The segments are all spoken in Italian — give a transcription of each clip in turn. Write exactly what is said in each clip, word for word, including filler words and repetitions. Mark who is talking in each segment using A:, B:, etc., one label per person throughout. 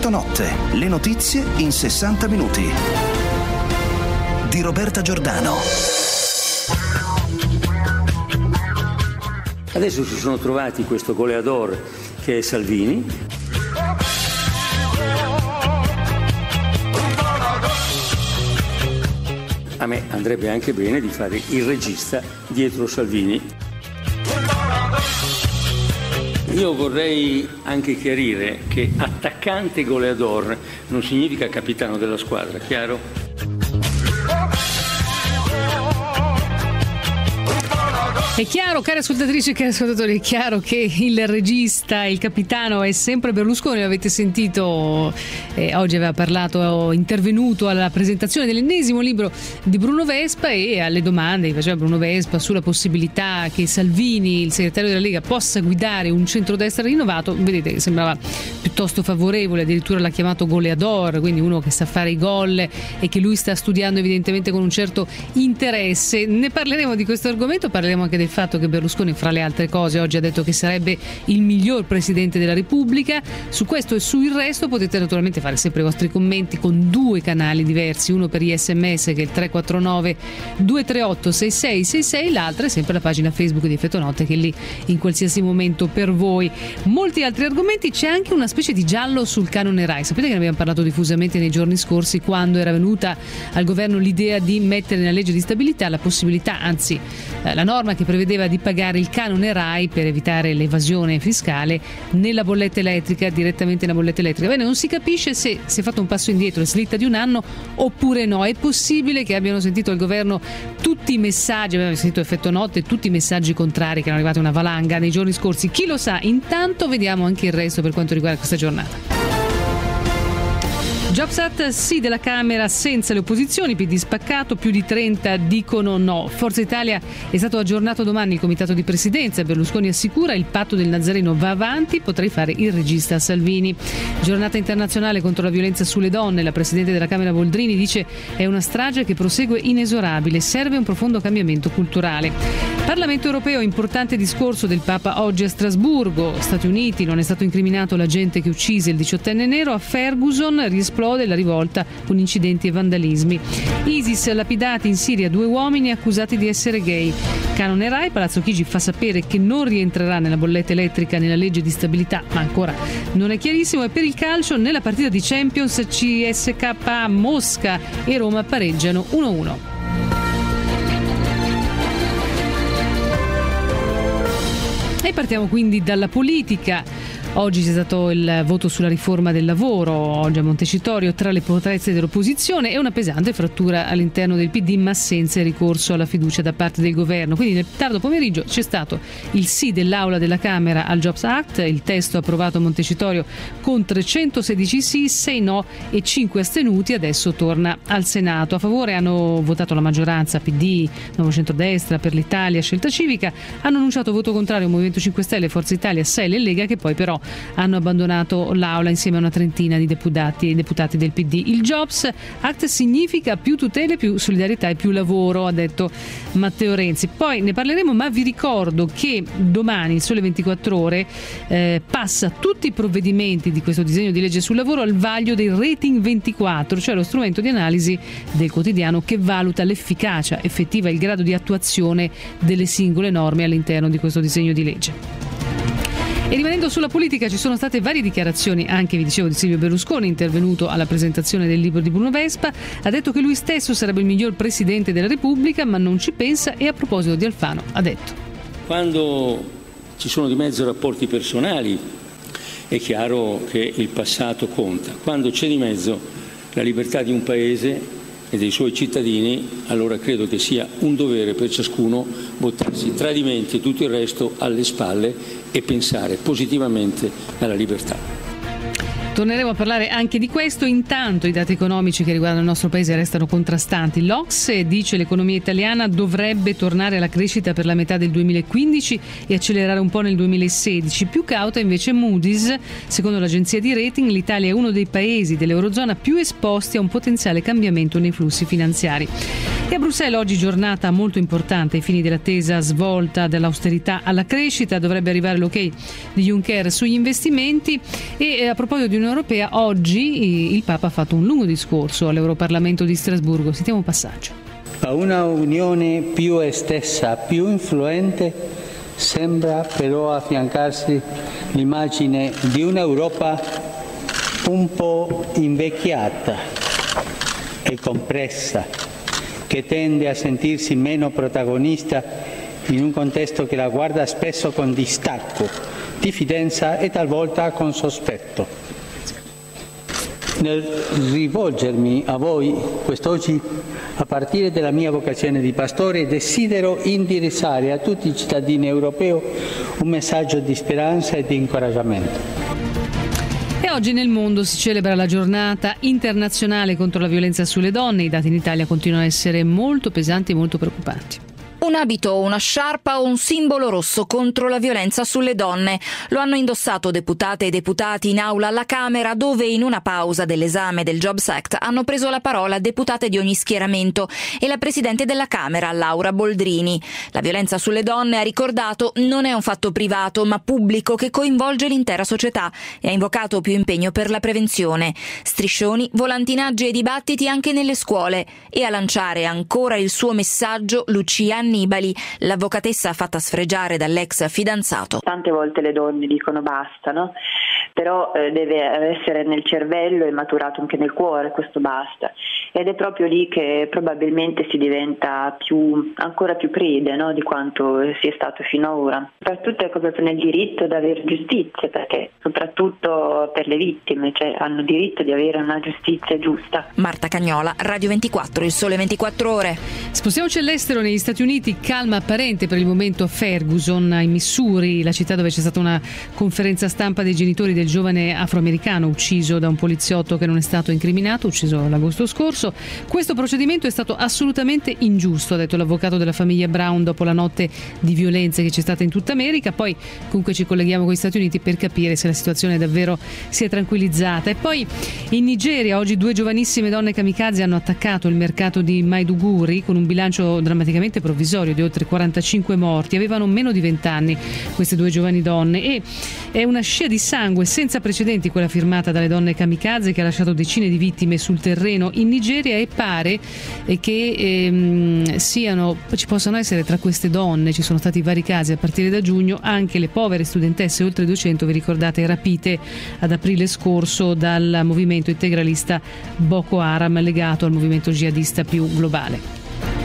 A: Fetonotte, le notizie in sessanta minuti. Di Roberta Giordano.
B: Adesso si sono trovati questo goleador che è Salvini. A me andrebbe anche bene di fare il regista dietro Salvini. Io vorrei anche chiarire che attaccante goleador non significa capitano della squadra, chiaro?
C: È chiaro, cari ascoltatrici e cari ascoltatori, è chiaro che il regista, il capitano è sempre Berlusconi, l'avete sentito, eh, oggi aveva parlato, intervenuto alla presentazione dell'ennesimo libro di Bruno Vespa e alle domande che faceva Bruno Vespa sulla possibilità che Salvini, il segretario della Lega, possa guidare un centrodestra rinnovato. Vedete che sembrava piuttosto favorevole, addirittura l'ha chiamato goleador, quindi uno che sa fare i gol e che lui sta studiando evidentemente con un certo interesse. Ne parleremo di questo argomento, parleremo anche del il fatto che Berlusconi, fra le altre cose, oggi ha detto che sarebbe il miglior presidente della Repubblica. Su questo e sul resto potete naturalmente fare sempre i vostri commenti con due canali diversi, uno per gli sms che è il tre quattro nove due tre otto sei sei sei sei, l'altra è sempre la pagina Facebook di Fetonotte che è lì in qualsiasi momento per voi. Molti altri argomenti, c'è anche una specie di giallo sul canone Rai. Sapete che ne abbiamo parlato diffusamente nei giorni scorsi quando era venuta al governo l'idea di mettere nella legge di stabilità la possibilità, anzi la norma che prevedeva di pagare il canone Rai per evitare l'evasione fiscale nella bolletta elettrica, direttamente nella bolletta elettrica. Bene, non si capisce se si è fatto un passo indietro e slitta di un anno oppure no. È possibile che abbiano sentito al governo tutti i messaggi, abbiamo sentito Fetonotte, tutti i messaggi contrari che erano arrivati una valanga nei giorni scorsi. Chi lo sa? Intanto vediamo anche il resto per quanto riguarda questa giornata. Jobs Act sì della Camera senza le opposizioni, P D spaccato, più di trenta dicono no. Forza Italia è stato aggiornato domani il comitato di presidenza, Berlusconi assicura il patto del Nazareno va avanti, potrei fare il regista Salvini. Giornata internazionale contro la violenza sulle donne, la Presidente della Camera Boldrini dice è una strage che prosegue inesorabile, serve un profondo cambiamento culturale. Parlamento europeo, importante discorso del Papa oggi a Strasburgo. Stati Uniti, non è stato incriminato l'agente che uccise il diciottenne nero, a Ferguson riesplode la rivolta con incidenti e vandalismi. ISIS, lapidati in Siria due uomini accusati di essere gay. Canone Rai, Palazzo Chigi fa sapere che non rientrerà nella bolletta elettrica nella legge di stabilità, ma ancora non è chiarissimo. E per il calcio, nella partita di Champions, C S K A Mosca e Roma pareggiano uno a uno. E partiamo quindi dalla politica. Oggi c'è stato il voto sulla riforma del lavoro, oggi a Montecitorio, tra le proteste dell'opposizione e una pesante frattura all'interno del P D, ma senza il ricorso alla fiducia da parte del governo. Quindi nel tardo pomeriggio c'è stato il sì dell'Aula della Camera al Jobs Act, il testo approvato a Montecitorio con trecentosedici sì, sei no e cinque astenuti, adesso torna al Senato. A favore hanno votato la maggioranza, P D, Nuovo Centrodestra, Per l'Italia, Scelta Civica, hanno annunciato voto contrario Movimento cinque Stelle, Forza Italia, S E L e Lega, che poi però hanno abbandonato l'Aula insieme a una trentina di deputati, deputati del P D. Il Jobs Act significa più tutele, più solidarietà e più lavoro, ha detto Matteo Renzi. Poi ne parleremo, ma vi ricordo che domani il Sole ventiquattro Ore eh, passa tutti i provvedimenti di questo disegno di legge sul lavoro al vaglio del Rating ventiquattro, cioè lo strumento di analisi del quotidiano che valuta l'efficacia effettiva e il grado di attuazione delle singole norme all'interno di questo disegno di legge. E rimanendo sulla politica, ci sono state varie dichiarazioni, anche vi dicevo di Silvio Berlusconi, intervenuto alla presentazione del libro di Bruno Vespa, ha detto che lui stesso sarebbe il miglior presidente della Repubblica, ma non ci pensa. E a proposito di Alfano ha detto:
B: quando ci sono di mezzo rapporti personali è chiaro che il passato conta, quando c'è di mezzo la libertà di un paese e dei suoi cittadini, allora credo che sia un dovere per ciascuno buttarsi tradimenti e tutto il resto alle spalle e pensare positivamente alla libertà.
C: Torneremo a parlare anche di questo. Intanto i dati economici che riguardano il nostro paese restano contrastanti. L'O C S E dice che l'economia italiana dovrebbe tornare alla crescita per la metà del duemilaquindici e accelerare un po' nel duemilasedici. Più cauta invece Moody's. Secondo l'agenzia di rating, l'Italia è uno dei paesi dell'Eurozona più esposti a un potenziale cambiamento nei flussi finanziari. E a Bruxelles oggi giornata molto importante ai fini dell'attesa svolta dall'austerità alla crescita. Dovrebbe arrivare l'ok di Juncker sugli investimenti. E a proposito di Unione Europea, oggi il Papa ha fatto un lungo discorso all'Europarlamento di Strasburgo. Sentiamo un passaggio.
D: A una unione più estesa, più influente, sembra però affiancarsi l'immagine di un'Europa un po' invecchiata e compressa, che tende a sentirsi meno protagonista in un contesto che la guarda spesso con distacco, diffidenza e talvolta con sospetto. Nel rivolgermi a voi quest'oggi, a partire dalla mia vocazione di pastore, desidero indirizzare a tutti i cittadini europei un messaggio di speranza e di incoraggiamento.
C: E oggi nel mondo si celebra la giornata internazionale contro la violenza sulle donne. I dati in Italia continuano a essere molto pesanti e molto preoccupanti.
E: Un abito o una sciarpa o un simbolo rosso contro la violenza sulle donne. Lo hanno indossato deputate e deputati in aula alla Camera, dove in una pausa dell'esame del Jobs Act hanno preso la parola deputate di ogni schieramento e la Presidente della Camera, Laura Boldrini. La violenza sulle donne, ha ricordato, non è un fatto privato ma pubblico che coinvolge l'intera società e ha invocato più impegno per la prevenzione. Striscioni, volantinaggi e dibattiti anche nelle scuole. E a lanciare ancora il suo messaggio Lucia Annibali, l'avvocatessa fatta sfregiare dall'ex fidanzato.
F: Tante volte le donne dicono basta, no? Però eh, deve essere nel cervello e maturato anche nel cuore questo basta, ed è proprio lì che probabilmente si diventa più, ancora più prede, no? Di quanto si è stato finora. Soprattutto è proprio nel diritto ad avere giustizia, perché soprattutto per le vittime, cioè hanno diritto di avere una giustizia giusta.
E: Marta Cagnola, Radio ventiquattro, Il Sole ventiquattro Ore.
C: Spostiamoci all'estero. Negli Stati Uniti calma apparente per il momento a Ferguson, in Missouri, la città dove c'è stata una conferenza stampa dei genitori del giovane afroamericano ucciso da un poliziotto che non è stato incriminato, ucciso l'agosto scorso. Questo procedimento è stato assolutamente ingiusto, ha detto l'avvocato della famiglia Brown, dopo la notte di violenze che c'è stata in tutta America. Poi comunque ci colleghiamo con gli Stati Uniti per capire se la situazione davvero si è tranquillizzata. E poi in Nigeria oggi due giovanissime donne kamikaze hanno attaccato il mercato di Maiduguri con un bilancio drammaticamente provvisorio di oltre quarantacinque morti. Avevano meno di venti anni queste due giovani donne, e è una scia di sangue senza precedenti quella firmata dalle donne kamikaze, che ha lasciato decine di vittime sul terreno in Nigeria. E pare che ehm, siano ci possano essere tra queste donne, ci sono stati vari casi a partire da giugno, anche le povere studentesse, oltre duecento, vi ricordate, rapite ad aprile scorso dal movimento integralista Boko Haram, legato al movimento jihadista più globale.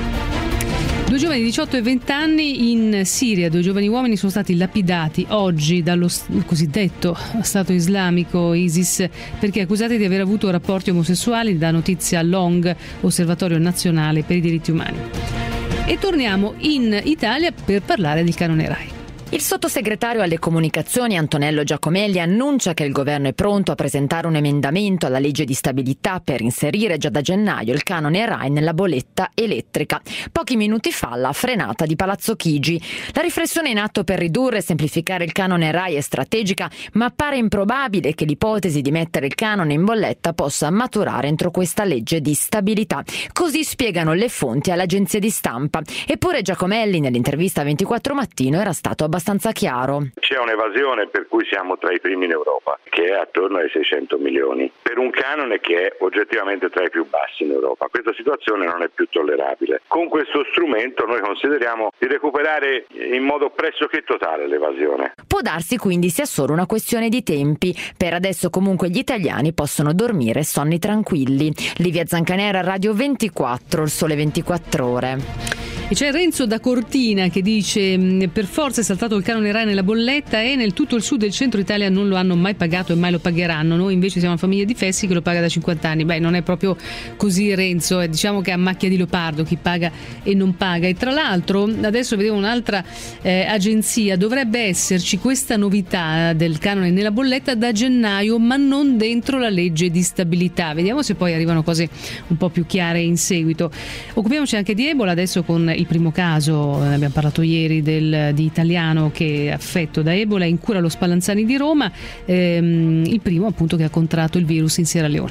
C: Due giovani di diciotto e venti anni in Siria, due giovani uomini sono stati lapidati oggi dallo cosiddetto Stato Islamico ISIS perché accusati di aver avuto rapporti omosessuali, da notizia Long, Osservatorio Nazionale per i Diritti Umani. E torniamo in Italia per parlare del canone Rai.
G: Il sottosegretario alle comunicazioni Antonello Giacomelli annuncia che il governo è pronto a presentare un emendamento alla legge di stabilità per inserire già da gennaio il canone Rai nella bolletta elettrica. Pochi minuti fa la frenata di Palazzo Chigi. La riflessione in atto per ridurre e semplificare il canone Rai è strategica, ma appare improbabile che l'ipotesi di mettere il canone in bolletta possa maturare entro questa legge di stabilità. Così spiegano le fonti all'agenzia di stampa. Eppure Giacomelli nell'intervista a ventiquattro Mattino era stato abbastanza abbastanza chiaro.
H: C'è un'evasione per cui siamo tra i primi in Europa, che è attorno ai seicento milioni, per un canone che è oggettivamente tra i più bassi in Europa. Questa situazione non è più tollerabile. Con questo strumento noi consideriamo di recuperare in modo pressoché totale l'evasione.
G: Può darsi quindi sia solo una questione di tempi. Per adesso comunque gli italiani possono dormire sonni tranquilli. Livia Zancanera, Radio ventiquattro, Il Sole ventiquattro Ore.
C: E c'è Renzo da Cortina che dice: per forza è saltato il canone Rai nella bolletta e nel tutto il sud e il centro Italia non lo hanno mai pagato e mai lo pagheranno. Noi invece siamo una famiglia di Fessi che lo paga da cinquanta anni. Beh, non è proprio così, Renzo, eh, diciamo che è a macchia di leopardo chi paga e non paga. E tra l'altro adesso vedevo un'altra eh, agenzia, dovrebbe esserci questa novità del canone nella bolletta da gennaio, ma non dentro la legge di stabilità. Vediamo se poi arrivano cose un po' più chiare in seguito. Occupiamoci anche di Ebola adesso con il primo caso, ne abbiamo parlato ieri, del, di italiano che è affetto da Ebola in cura allo Spallanzani di Roma, ehm, il primo appunto che ha contratto il virus in Sierra Leone.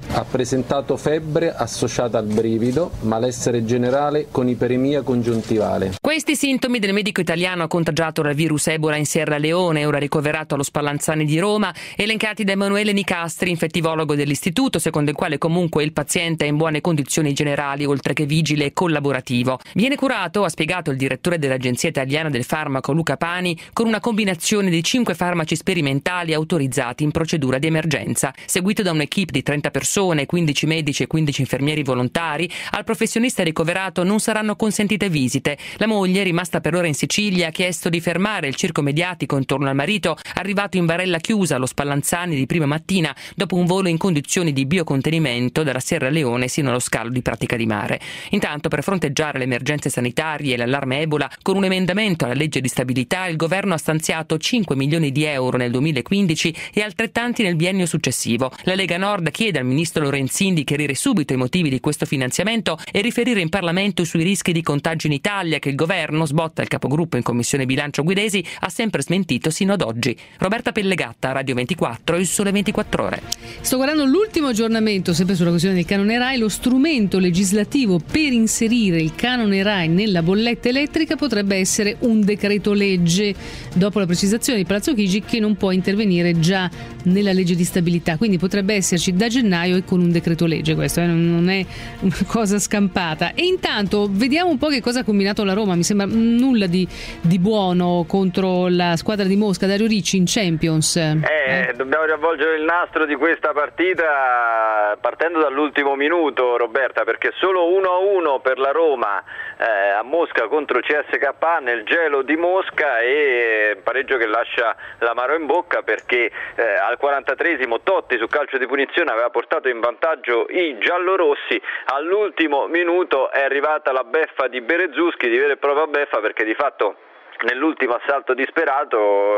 I: Ha presentato febbre associata al brivido, malessere generale con iperemia congiuntivale.
G: Questi sintomi del medico italiano contagiato dal virus Ebola in Sierra Leone, ora ricoverato allo Spallanzani di Roma, elencati da Emanuele Nicastri, infettivologo dell'istituto, secondo il quale comunque il paziente è in buone condizioni generali, oltre che vigile e collaborativo. Viene curato, ha spiegato il direttore dell'Agenzia Italiana del Farmaco Luca Pani, con una combinazione di cinque farmaci sperimentali autorizzati in procedura di emergenza. Seguito da un'equipe di trenta persone, quindici medici e quindici infermieri volontari, al professionista ricoverato non saranno consentite visite. La moglie, rimasta per ora in Sicilia, ha chiesto di fermare il circo mediatico intorno al marito, arrivato in barella chiusa allo Spallanzani di prima mattina, dopo un volo in condizioni di biocontenimento dalla Sierra Leone sino allo scalo di Pratica di Mare. Intanto, per fronteggiare le emergenze sanitarie e l'allarme Ebola, con un emendamento alla legge di stabilità, il governo ha stanziato cinque milioni di euro nel duemilaquindici e altrettanti nel biennio successivo. La Lega Nord chiede al ministro Lorenzin di chiarire subito i motivi di questo finanziamento e riferire in Parlamento sui rischi di contagio in Italia, che il governo, sbotta il capogruppo in Commissione Bilancio Guidesi, ha sempre smentito sino ad oggi. Roberta Pellegatta, Radio ventiquattro, Il Sole ventiquattro Ore.
C: Sto guardando l'ultimo aggiornamento, sempre sulla questione del canone RAI. Lo strumento legislativo per inserire il canone RAI nella bolletta elettrica potrebbe essere un decreto legge, dopo la precisazione di Palazzo Chigi che non può intervenire già nella legge di stabilità, quindi potrebbe esserci da gennaio e con un decreto legge. Questo eh, non è una cosa scampata. E intanto vediamo un po' che cosa ha combinato la Roma. Mi sembra nulla di, di buono contro la squadra di Mosca. Dario Ricci in Champions.
J: Eh, eh. Dobbiamo riavvolgere il nastro di questa partita partendo dall'ultimo minuto, Roberta, perché solo uno a uno per la Roma eh, a Mosca contro C S K A nel gelo di Mosca, e pareggio che lascia l'amaro in bocca, perché eh, al quarantatreesimo Totti su calcio di punizione aveva portato in vantaggio i giallorossi. All'ultimo minuto è arrivata la beffa di Berezuschi, di vera e propria beffa, perché di fatto nell'ultimo assalto disperato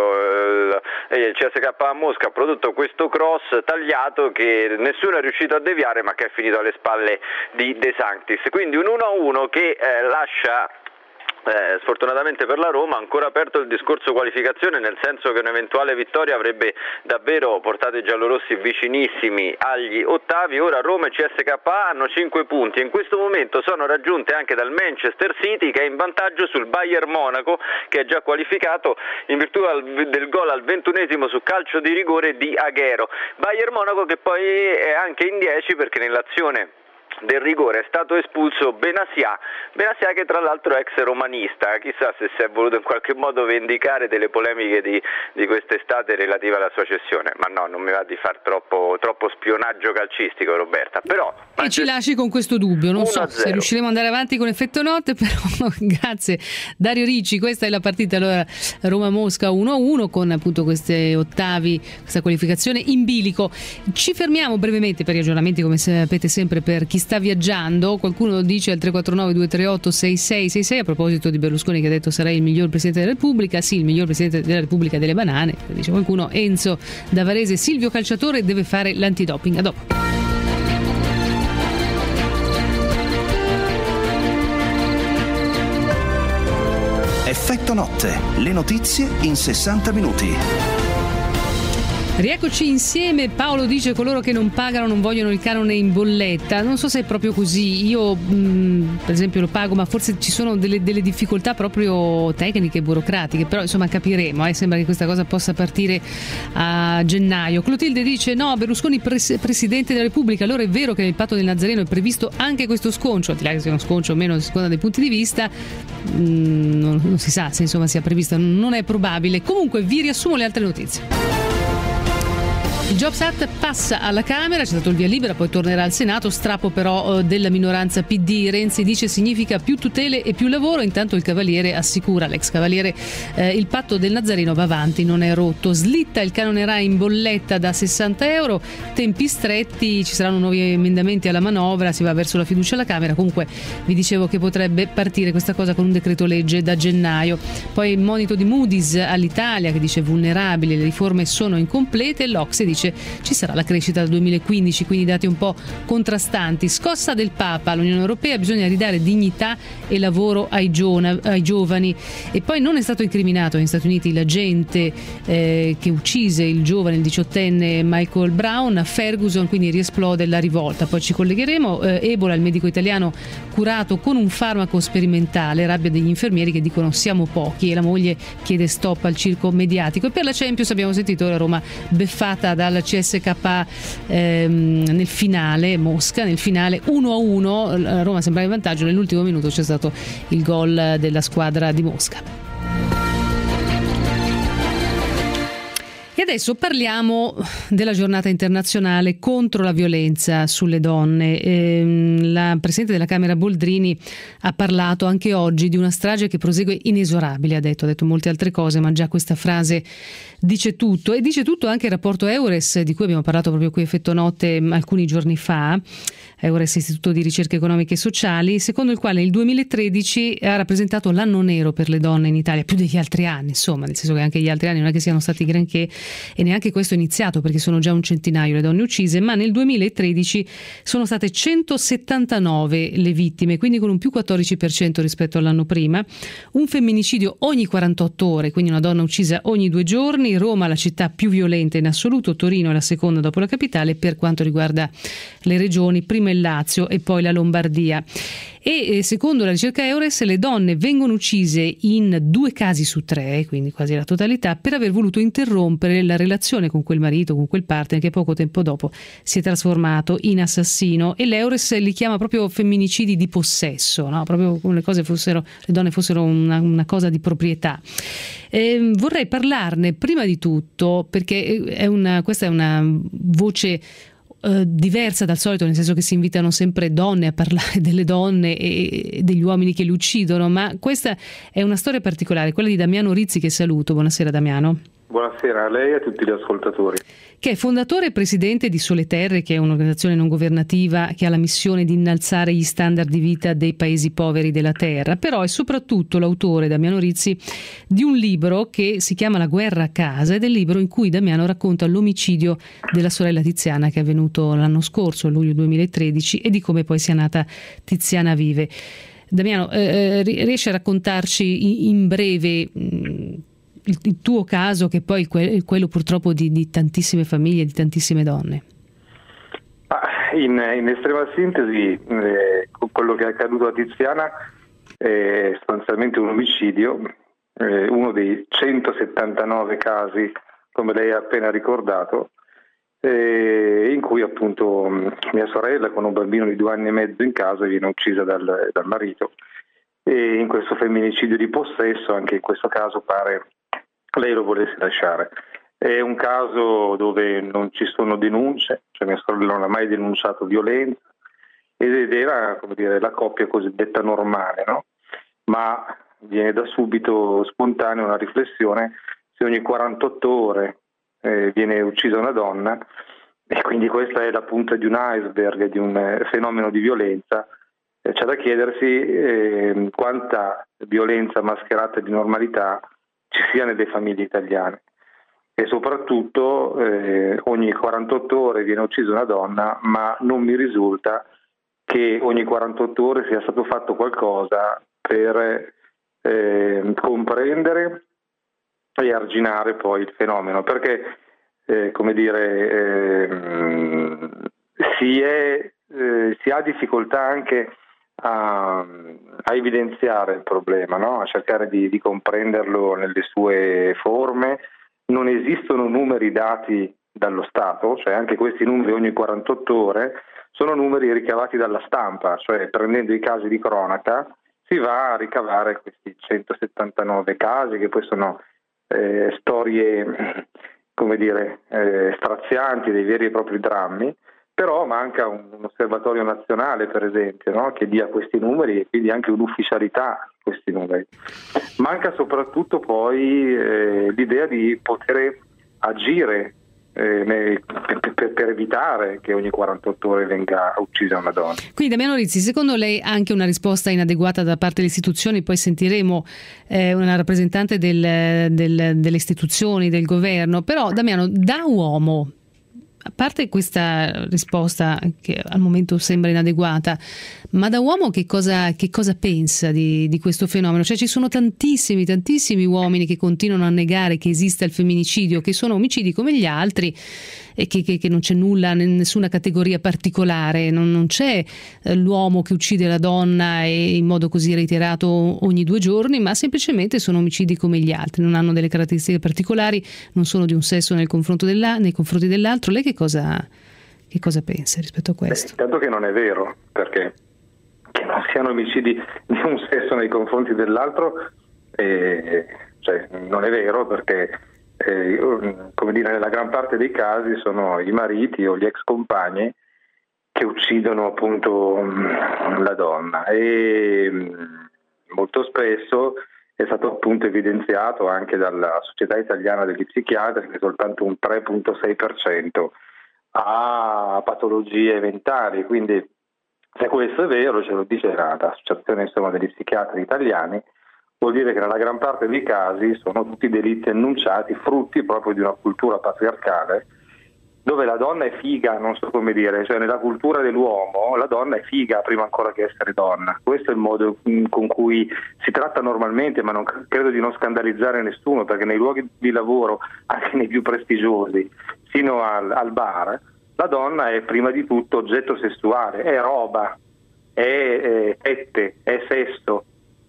J: eh, il C S K A Mosca ha prodotto questo cross tagliato che nessuno è riuscito a deviare, ma che è finito alle spalle di De Sanctis. Quindi un uno a uno che eh, lascia Eh, sfortunatamente per la Roma ancora aperto il discorso qualificazione, nel senso che un'eventuale vittoria avrebbe davvero portato i giallorossi vicinissimi agli ottavi. Ora Roma e C S K A hanno cinque punti e in questo momento sono raggiunte anche dal Manchester City, che è in vantaggio sul Bayern Monaco, che è già qualificato in virtù del gol al ventunesimo su calcio di rigore di Aguero. Bayern Monaco che poi è anche in dieci, perché nell'azione del rigore è stato espulso Benassia, Benassia che tra l'altro è ex romanista. Chissà se si è voluto in qualche modo vendicare delle polemiche di, di quest'estate relative alla sua cessione, ma no, non mi va di far troppo, troppo spionaggio calcistico, Roberta. Però
C: e ci lasci con questo dubbio, non so se riusciremo ad andare avanti con effetto notte, però grazie Dario Ricci. Questa è la partita allora Roma-Mosca uno a uno, con appunto queste ottavi, questa qualificazione in bilico. Ci fermiamo brevemente per gli aggiornamenti, come sapete sempre, per chi sta viaggiando. Qualcuno dice al tre quattro nove due tre otto sei sei sei sei a proposito di Berlusconi, che ha detto sarei il miglior Presidente della Repubblica. Sì, il miglior Presidente della Repubblica delle banane, dice qualcuno. Enzo da Varese: Silvio calciatore deve fare l'antidoping. A dopo.
A: Effetto notte, le notizie in sessanta minuti.
C: Rieccoci insieme. Paolo dice: coloro che non pagano non vogliono il canone in bolletta. Non so se è proprio così. Io mh, per esempio lo pago, ma forse ci sono delle, delle difficoltà proprio tecniche, burocratiche, però insomma capiremo. Eh. Sembra che questa cosa possa partire a gennaio. Clotilde dice: no, Berlusconi pres- Presidente della Repubblica. Allora è vero che nel patto del Nazareno è previsto anche questo sconcio, al di là che sia uno sconcio o meno a seconda dei punti di vista, mh, non, non si sa se insomma sia previsto, non è probabile. Comunque vi riassumo le altre notizie. Il Jobs Act passa alla Camera, c'è stato il via libera, poi tornerà al Senato, strappo però eh, della minoranza P D. Renzi dice significa più tutele e più lavoro, intanto il Cavaliere assicura, l'ex Cavaliere, eh, il patto del Nazareno va avanti, non è rotto. Slitta il canone RAI in bolletta da sessanta euro, tempi stretti, ci saranno nuovi emendamenti alla manovra, si va verso la fiducia alla Camera. Comunque vi dicevo che potrebbe partire questa cosa con un decreto legge da gennaio. Poi il monito di Moody's all'Italia che dice vulnerabili, le riforme sono incomplete, l'Ocse dice invece ci sarà la crescita dal duemilaquindici, quindi dati un po' contrastanti. Scossa del Papa all'Unione Europea, bisogna ridare dignità e lavoro ai, giovani, ai giovani. E poi non è stato incriminato negli Stati Uniti l'agente eh, che uccise il giovane, il diciottenne Michael Brown a Ferguson, quindi riesplode la rivolta. Poi ci collegheremo. eh, Ebola, il medico italiano curato con un farmaco sperimentale, rabbia degli infermieri che dicono siamo pochi, e la moglie chiede stop al circo mediatico. E per la Champions abbiamo sentito la Roma beffata dal C S K A ehm, nel finale, Mosca nel finale uno a uno, la Roma sembrava in vantaggio, nell'ultimo minuto c'è stato il gol della squadra di Mosca. E adesso parliamo della giornata internazionale contro la violenza sulle donne. La Presidente della Camera Boldrini ha parlato anche oggi di una strage che prosegue inesorabile, ha detto, ha detto molte altre cose, ma già questa frase dice tutto. E dice tutto anche il rapporto Eures, di cui abbiamo parlato proprio qui a Effetto Notte alcuni giorni fa, Eures Istituto di Ricerche Economiche e Sociali, secondo il quale il duemilatredici ha rappresentato l'anno nero per le donne in Italia, più degli altri anni, insomma, nel senso che anche gli altri anni non è che siano stati granché, e neanche questo è iniziato perché sono già un centinaio le donne uccise, ma nel duemilatredici sono state centosettantanove le vittime, quindi con un più quattordici per cento rispetto all'anno prima, un femminicidio ogni quarantotto ore, quindi una donna uccisa ogni due giorni. Roma, la città più violenta in assoluto, Torino è la seconda dopo la capitale. Per quanto riguarda le regioni, prima il Lazio e poi la Lombardia. E secondo la ricerca Eures le donne vengono uccise in due casi su tre, quindi quasi la totalità, per aver voluto interrompere la relazione con quel marito, con quel partner che poco tempo dopo si è trasformato in assassino. E l'Eures li chiama proprio femminicidi di possesso, no? Proprio come le cose fossero, le donne fossero una, una cosa di proprietà. Eh, vorrei parlarne prima di tutto perché è una, questa è una voce Uh, diversa dal solito, nel senso che si invitano sempre donne a parlare delle donne e degli uomini che li uccidono, ma questa è una storia particolare, quella di Damiano Rizzi, che saluto. Buonasera Damiano.
K: Buonasera a lei e a tutti gli ascoltatori.
C: Che è fondatore e presidente di Sole Terre, che è un'organizzazione non governativa che ha la missione di innalzare gli standard di vita dei paesi poveri della terra, però è soprattutto l'autore, Damiano Rizzi, di un libro che si chiama La guerra a casa, ed è il libro in cui Damiano racconta l'omicidio della sorella Tiziana, che è avvenuto l'anno scorso, a luglio duemilatredici, e di come poi sia nata Tiziana Vive. Damiano, eh, riesci a raccontarci in, in breve mh, Il, il tuo caso, che poi è quello purtroppo di, di tantissime famiglie, di tantissime donne?
K: In, in estrema sintesi, eh, quello che è accaduto a Tiziana è sostanzialmente un omicidio, eh, uno dei centosettantanove casi, come lei ha appena ricordato, eh, in cui appunto mia sorella, con un bambino di due anni e mezzo in casa, viene uccisa dal, dal marito. E in questo femminicidio di possesso, anche in questo caso pare lei lo volesse lasciare. È un caso dove non ci sono denunce, cioè mia sorella non ha mai denunciato violenza, ed era, come dire, la coppia cosiddetta normale, no? Ma viene da subito spontanea una riflessione: se ogni quarantotto ore eh, viene uccisa una donna, e quindi questa è la punta di un iceberg, di un eh, fenomeno di violenza, eh, c'è da chiedersi eh, quanta violenza mascherata di normalità ci sia nelle famiglie italiane, e soprattutto eh, ogni quarantotto ore viene uccisa una donna, ma non mi risulta che ogni quarantotto ore sia stato fatto qualcosa per eh, comprendere e arginare poi il fenomeno, perché eh, come dire eh, si, è, eh, si ha difficoltà anche A, a evidenziare il problema, no? A cercare di, di comprenderlo nelle sue forme. Non esistono numeri dati dallo Stato, cioè anche questi numeri ogni quarantotto ore sono numeri ricavati dalla stampa, cioè prendendo i casi di cronaca si va a ricavare questi centosettantanove casi, che poi sono eh, storie, come dire, eh, strazianti, dei veri e propri drammi. Però manca un, un osservatorio nazionale, per esempio, no? Che dia questi numeri, e quindi anche un'ufficialità a questi numeri. Manca soprattutto poi eh, l'idea di poter agire eh, per, per, per evitare che ogni quarantotto ore venga uccisa una donna.
C: Quindi Damiano Rizzi, secondo lei anche una risposta inadeguata da parte delle istituzioni? Poi sentiremo eh, una rappresentante del, del, delle istituzioni, del governo, però Damiano, da uomo, a parte questa risposta che al momento sembra inadeguata, ma da uomo che cosa, che cosa pensa di, di questo fenomeno? Cioè ci sono tantissimi, tantissimi uomini che continuano a negare che esista il femminicidio, che sono omicidi come gli altri e che, che, che non c'è nulla, nessuna categoria particolare, non, non c'è eh, l'uomo che uccide la donna e in modo così reiterato ogni due giorni, ma semplicemente sono omicidi come gli altri, non hanno delle caratteristiche particolari, non sono di un sesso nel confronto della, nei confronti dell'altro. Lei che cosa, che cosa pensa rispetto a questo?
K: Beh, intanto che non è vero, perché che non siano omicidi di un sesso nei confronti dell'altro, eh, cioè, non è vero, perché eh, come dire, nella gran parte dei casi sono i mariti o gli ex compagni che uccidono appunto la donna, e molto spesso è stato appunto evidenziato anche dalla Società Italiana degli Psichiatri che soltanto un tre virgola sei per cento ha patologie mentali. Quindi se questo è vero, ce lo dice l'Associazione insomma, degli Psichiatri Italiani, vuol dire che nella gran parte dei casi sono tutti delitti annunciati, frutti proprio di una cultura patriarcale dove la donna è figa, non so come dire, cioè nella cultura dell'uomo la donna è figa prima ancora che essere donna. Questo è il modo con cui si tratta normalmente, ma non credo di non scandalizzare nessuno, perché nei luoghi di lavoro, anche nei più prestigiosi, fino al, al bar, la donna è prima di tutto oggetto sessuale, è roba, è tette, è sesso.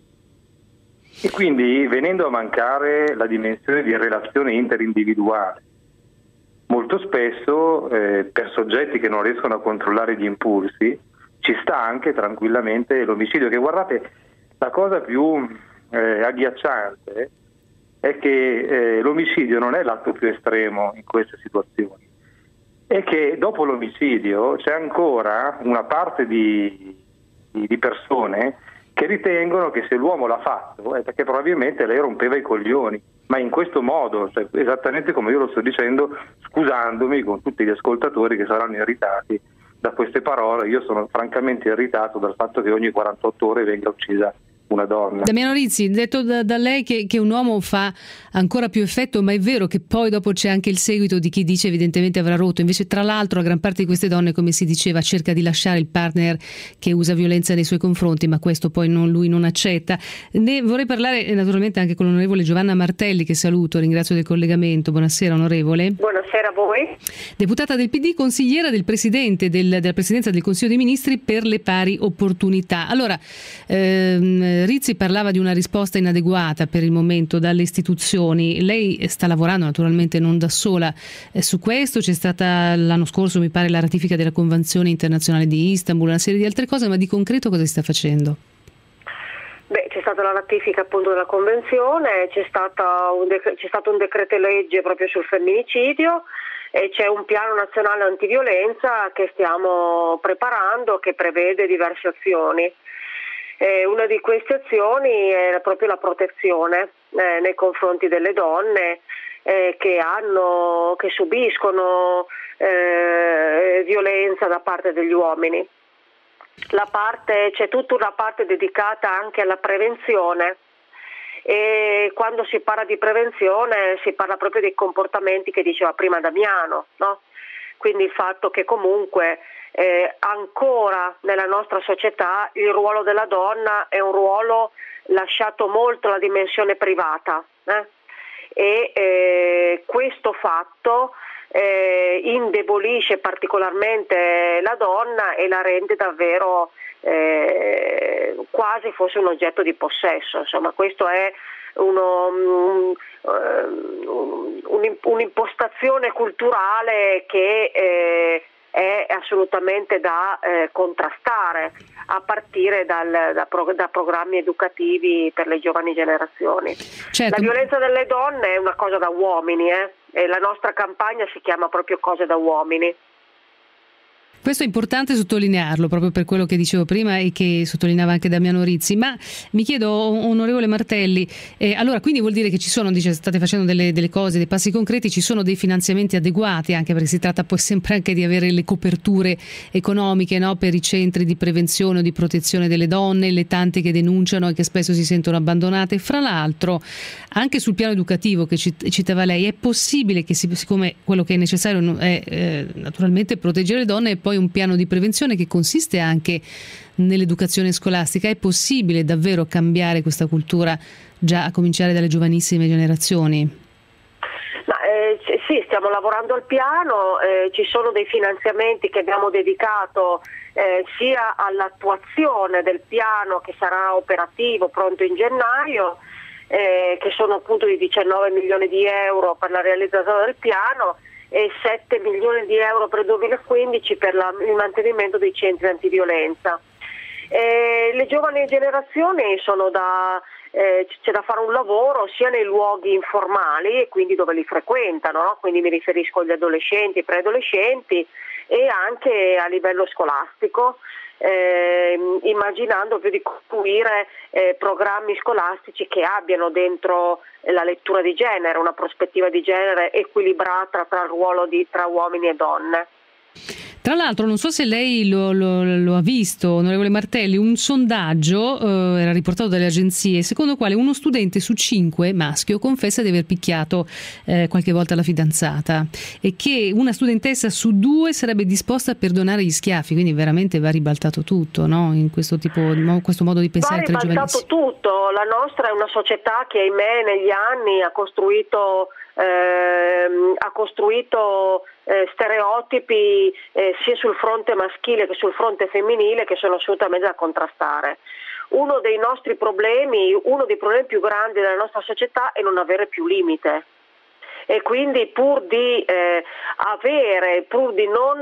K: E quindi venendo a mancare la dimensione di relazione interindividuale, molto spesso eh, per soggetti che non riescono a controllare gli impulsi ci sta anche tranquillamente l'omicidio, che guardate, la cosa più eh, agghiacciante è che eh, l'omicidio non è l'atto più estremo in queste situazioni, è che dopo l'omicidio c'è ancora una parte di, di, di persone che ritengono che se l'uomo l'ha fatto è perché probabilmente lei rompeva i coglioni, ma in questo modo, cioè esattamente come io lo sto dicendo, scusandomi con tutti gli ascoltatori che saranno irritati da queste parole. Io sono francamente irritato dal fatto che ogni quarantotto ore venga uccisa una donna.
C: Damiano Rizzi, detto da, da lei che, che un uomo fa ancora più effetto, ma è vero che poi dopo c'è anche il seguito di chi dice evidentemente avrà rotto. Invece tra l'altro la gran parte di queste donne, come si diceva, cerca di lasciare il partner che usa violenza nei suoi confronti, ma questo poi non, lui non accetta. Ne vorrei parlare naturalmente anche con l'onorevole Giovanna Martelli, che saluto, ringrazio del collegamento. Buonasera onorevole.
L: Buonasera a voi.
C: Deputata del P D, consigliera del Presidente del, della Presidenza del Consiglio dei Ministri per le pari opportunità. Allora, ehm, Rizzi parlava di una risposta inadeguata per il momento dalle istituzioni. Lei sta lavorando naturalmente non da sola eh, su questo. C'è stata l'anno scorso, mi pare, la ratifica della Convenzione internazionale di Istanbul, una serie di altre cose, ma di concreto cosa si sta facendo?
L: Beh, c'è stata la ratifica appunto della Convenzione, c'è, stata un dec- c'è stato un decreto legge proprio sul femminicidio e c'è un piano nazionale antiviolenza che stiamo preparando, che prevede diverse azioni. Eh, una di queste azioni è proprio la protezione eh, nei confronti delle donne eh, che hanno, che subiscono eh, violenza da parte degli uomini. La parte, c'è tutta una parte dedicata anche alla prevenzione, e quando si parla di prevenzione si parla proprio dei comportamenti che diceva prima Damiano, no? Quindi il fatto che comunque eh, ancora nella nostra società il ruolo della donna è un ruolo lasciato molto alla dimensione privata eh? e eh, questo fatto eh, indebolisce particolarmente la donna e la rende davvero eh, quasi fosse un oggetto di possesso. Insomma, questo è uno, um, um, un'impostazione culturale che eh, è assolutamente da eh, contrastare a partire dal, da, pro, da programmi educativi per le giovani generazioni.
C: Certo.
L: La violenza delle donne è una cosa da uomini, eh? E la nostra campagna si chiama proprio Cose da uomini.
C: Questo è importante sottolinearlo, proprio per quello che dicevo prima e che sottolineava anche Damiano Rizzi. Ma mi chiedo, onorevole Martelli, eh, allora quindi vuol dire che ci sono, dice, state facendo delle, delle cose, dei passi concreti, ci sono dei finanziamenti adeguati, anche perché si tratta poi sempre anche di avere le coperture economiche, no, per i centri di prevenzione o di protezione delle donne, le tante che denunciano e che spesso si sentono abbandonate. Fra l'altro, anche sul piano educativo che citava lei, è possibile che, si, siccome quello che è necessario è eh, naturalmente proteggere le donne, e poi un piano di prevenzione che consiste anche nell'educazione scolastica, è possibile davvero cambiare questa cultura già a cominciare dalle giovanissime generazioni?
L: Ma, eh, sì, stiamo lavorando al piano, eh, ci sono dei finanziamenti che abbiamo dedicato eh, sia all'attuazione del piano che sarà operativo pronto in gennaio, eh, che sono appunto di diciannove milioni di euro per la realizzazione del piano e sette milioni di euro per il duemilaquindici per la, il mantenimento dei centri antiviolenza. Eh, le giovani generazioni sono da, eh, c'è da fare un lavoro sia nei luoghi informali, e quindi dove li frequentano, no? Quindi mi riferisco agli adolescenti e preadolescenti, e anche a livello scolastico, eh, immaginando più di costruire eh, programmi scolastici che abbiano dentro la lettura di genere, una prospettiva di genere equilibrata tra il ruolo di tra uomini e donne.
C: Tra l'altro, non so se lei lo, lo, lo ha visto, onorevole Martelli, un sondaggio eh, era riportato dalle agenzie, secondo il quale uno studente su cinque maschio confessa di aver picchiato eh, qualche volta la fidanzata, e che una studentessa su due sarebbe disposta a perdonare gli schiaffi. Quindi veramente va ribaltato tutto, no? In questo tipo, in questo modo di pensare tra i giovani.
L: Va ribaltato tutto. La nostra è una società che, ahimè, negli anni ha costruito eh, ha costruito eh, stereotipi eh, sia sul fronte maschile che sul fronte femminile, che sono assolutamente da contrastare. Uno dei nostri problemi, uno dei problemi più grandi della nostra società è non avere più limite, e quindi pur di eh, avere, pur di non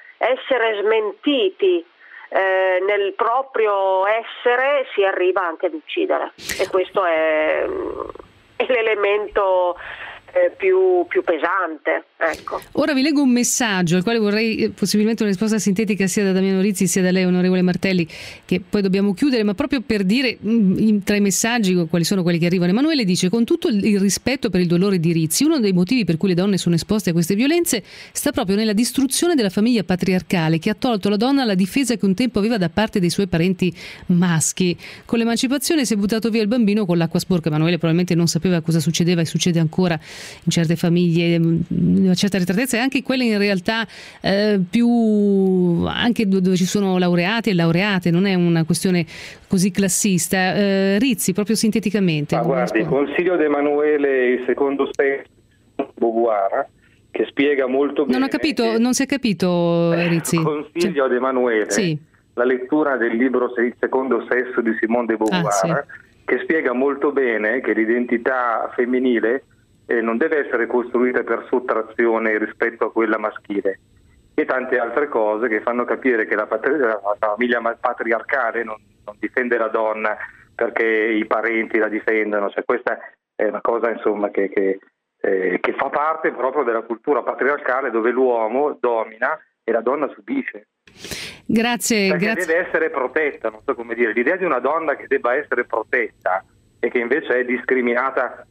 L: essere smentiti eh, nel proprio essere, si arriva anche ad uccidere, e questo è, è l'elemento Eh, più, più pesante, ecco.
C: Ora vi leggo un messaggio al quale vorrei eh, possibilmente una risposta sintetica sia da Damiano Rizzi sia da lei, onorevole Martelli, che poi dobbiamo chiudere, ma proprio per dire mh, in, tra i messaggi quali sono quelli che arrivano. Emanuele dice: con tutto il, il rispetto per il dolore di Rizzi, uno dei motivi per cui le donne sono esposte a queste violenze sta proprio nella distruzione della famiglia patriarcale, che ha tolto alla donna la difesa che un tempo aveva da parte dei suoi parenti maschi. Con l'emancipazione si è buttato via il bambino con l'acqua sporca. Emanuele probabilmente non sapeva cosa succedeva e succede ancora in certe famiglie, una certa arretratezza, e anche quelle in realtà eh, più anche dove ci sono laureati e laureate, non è una questione così classista. eh, Rizzi, proprio sinteticamente.
K: Ma guardi, consiglio ad Emanuele il secondo stesso Beauvoir, che spiega molto bene.
C: Non ho capito, che... non si è capito, Rizzi.
K: Consiglio cioè... ad Emanuele sì. la lettura del libro Il secondo sesso di Simone de Beauvoir, ah, sì. che spiega molto bene che l'identità femminile Eh, non deve essere costruita per sottrazione rispetto a quella maschile, e tante altre cose che fanno capire che la, patri- la famiglia patriarcale non, non difende la donna perché i parenti la difendono. Cioè, questa è una cosa, insomma, che, che, eh, che fa parte proprio della cultura patriarcale, dove l'uomo domina e la donna subisce.
C: Grazie,
K: perché
C: grazie.
K: deve essere protetta, non so come dire. L'idea di una donna che debba essere protetta e che invece è discriminata